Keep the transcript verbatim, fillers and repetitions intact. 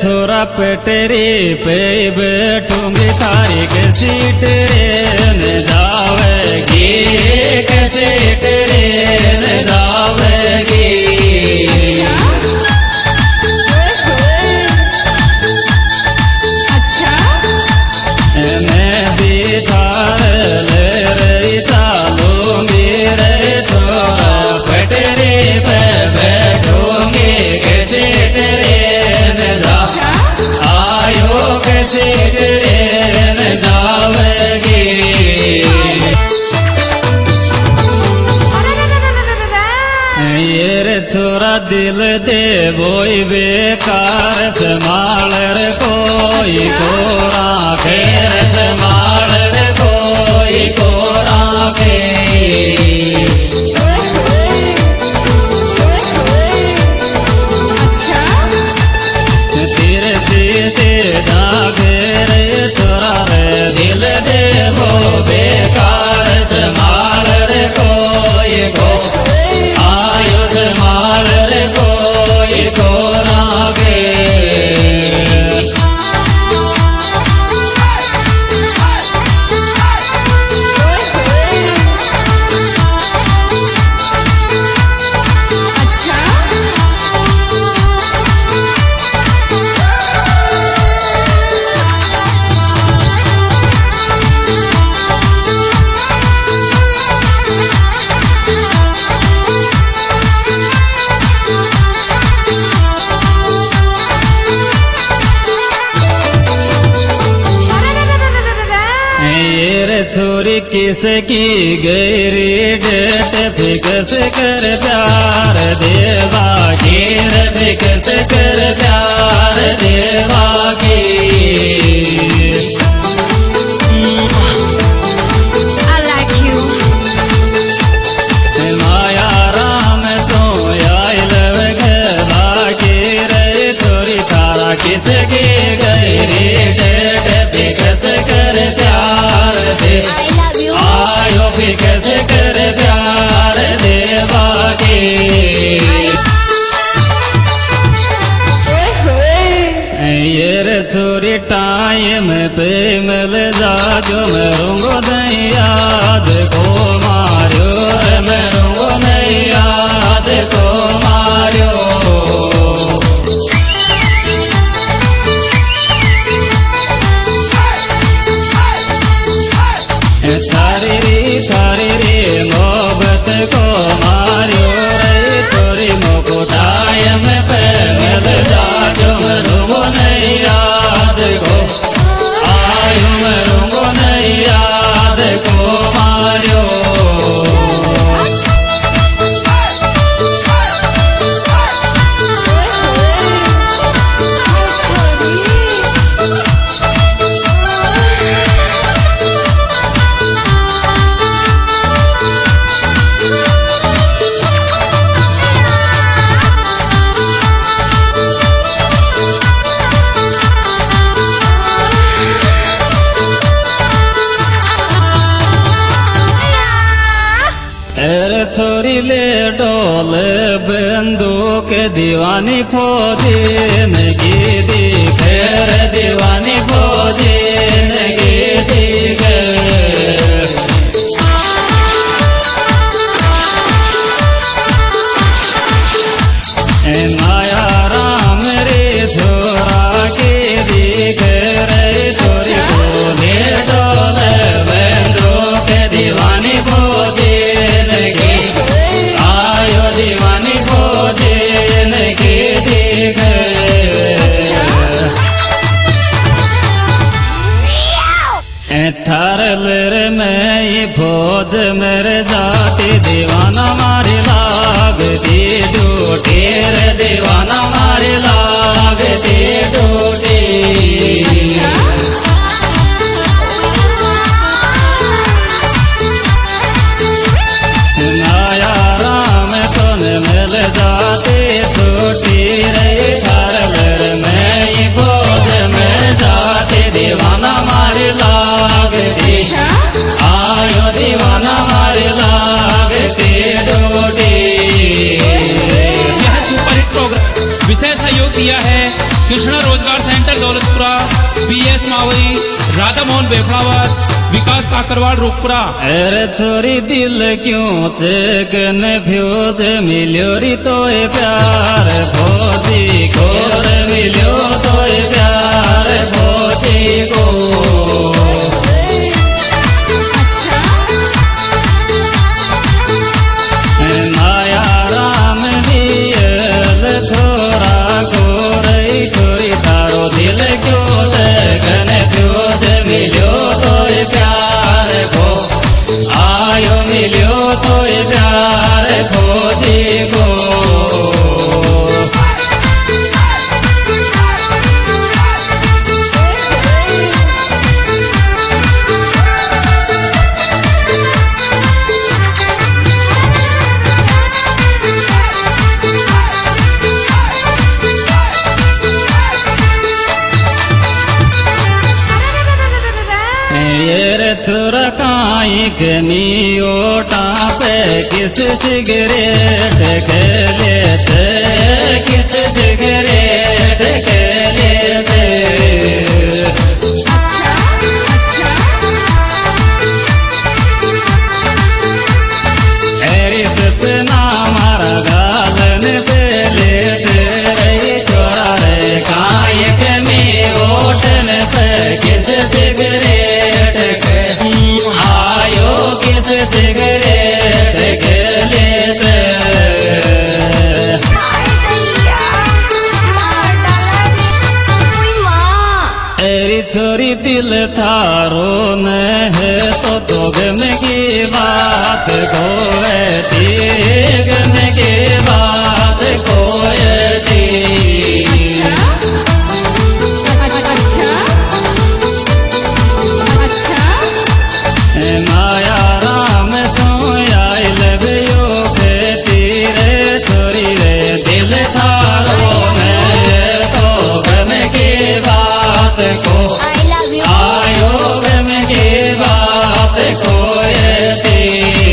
छोरा पटरी पे बैठूंगी तारी के सीट ट्रेन जावेगी कैसे ट्रेन जावेगी। अच्छा मैं भी थार ले रही चालू मेरे छोरा पटरी पे बैठूंगी कैसे ट्रेन जा आयो कैसे ट्रेन जावेगी। ये छोरा दिल दे बोई बेकार संभाल रे कोई कोरा खेर संभाल रे कोई कोरा के। तेरे सीते जागे रे छोरा रे दिल दे वो बेकार संभाल रे कोई को आयो संभाल रे कोई कोरा के। छोरी किसकी गैरी डेट फिक्स कर प्यार देवा गिर फिक्स कर प्यार देवा की। I like you. माया राम तो आई लव बाकी रे छोरी तारा किसकी गैरी डेट फिक्स कर प्यार दे आयो फिक्स कर प्यार देवा के। ये छोरी टाइम पे मिल जा जो मैं रूंगो नहीं याद को मारो मैं रूंगो नहीं याद को मारो। थारी रे थारी रे मोहब्बत को मारियो रे छोरी मोको टाइम पे मिल जा जो मैं रूंगो नहीं याद को आयो मैं रूंगो नहीं याद को मारियो। छोरी ले डोल बंदूक दीवानी फौजी नगी दिख दीवानी फौजी नगी दिख। माया राम रे छोरा के दिख रे छोरी को ले डोल बंदूक दीवानी फौजी आयो दीवानी भोजन के देख। थरलर में भोज मेरे जाति दीवाना मारी लागती डूटेर दीवाना मारी लागती डूटी। मिल जाते छोटी रे थारलर में बोझ में जाते दीवाना मारे लागती आयो दीवाना मारे लागती डोटी। यह सुपरहिट प्रोग्राम विशेष सहयोग दिया है कृष्णा रोजगार centre Daulatpura, B S Mawai, Radha Mohan बेफड़ावर, विकास काकरवाड़ रूपपुरा। अरे छोरी दिल क्यों चेकन फ्योज मिल्यो री तो प्यार भोजी को मिल्यो तो प्यार भोजी को। माया राम दियल छोरा गोरई छोरी तारो दिल क्यों चेकन फ्योज मिल्यो तो प्यार को आयो मिल्यो तो प्यार भोजी को। छुरकाई गमी ओटा पे किस सिगरेट के लेते किस सिगरेट के लेते। सतना मारा गालन पे लेते रही चोरा रे काई गमी ओटन पे किस सिगरेट के आयो किस सिगरेट के लेते। एरी छोरी दिल थारो न है तो तो गम की बात को गम की बात को माया राम तो आई लवियो बेटी रे छोरी रे दिल थारो में तो गम की बात को आयो गम की बात को